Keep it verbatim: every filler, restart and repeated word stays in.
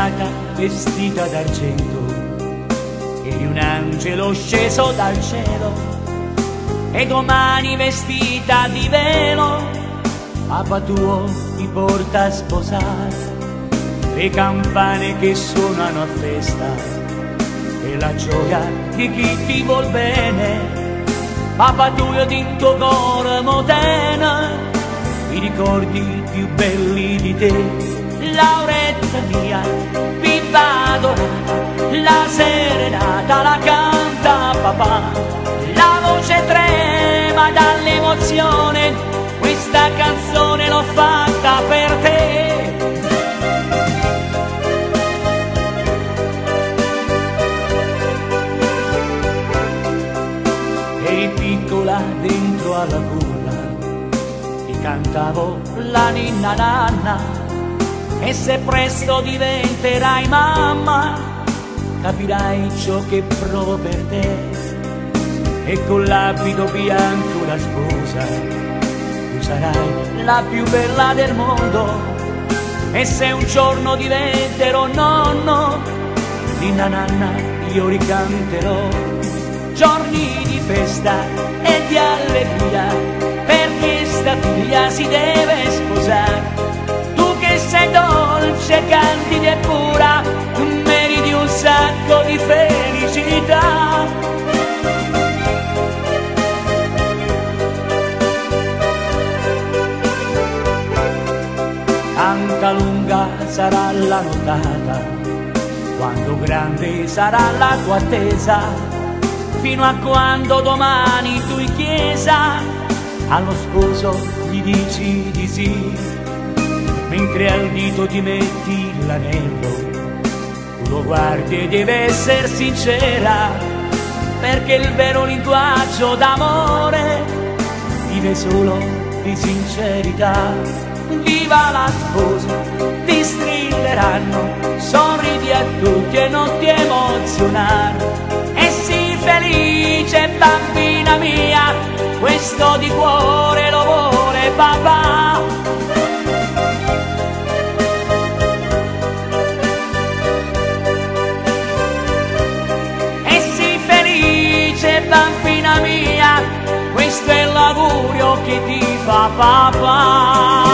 innamorata vestita d'argento, eri un angelo sceso dal cielo, e domani vestita di velo papà tuo ti porta a sposare. Le campane che suonano a festa e la gioia di chi ti vuol bene, papà tuo dentro cuore modena, i ricordi più belli di te. Lauretta mia, vi vado, la serenata la canta papà, la voce trema dall'emozione, questa canzone l'ho fatta per te. Eri piccola dentro alla culla, ti cantavo la ninna nanna, e se presto diventerai mamma, capirai ciò che provo per te. E con l'abito bianco la sposa, tu sarai la più bella del mondo. E se un giorno diventerò nonno, ninna nanna io ricanterò. Giorni di festa e di allegria, perché sta figlia si deve sposare. Sei dolce, candida e pura, meriti un sacco di felicità. Tanta lunga sarà la nottata, quando grande sarà la tua attesa, fino a quando domani tu in chiesa allo sposo gli dici di sì. Mentre al dito ti metti l'anello, tu lo guardi e deve essere sincera, perché il vero linguaggio d'amore vive solo di sincerità. Viva la sposa, ti strilleranno, sorridi a tutti e non ti emozionare. E sii felice bambina mia, questo di cuore lo vuole papà. Bambina mia, questo è l'augurio che ti fa papà.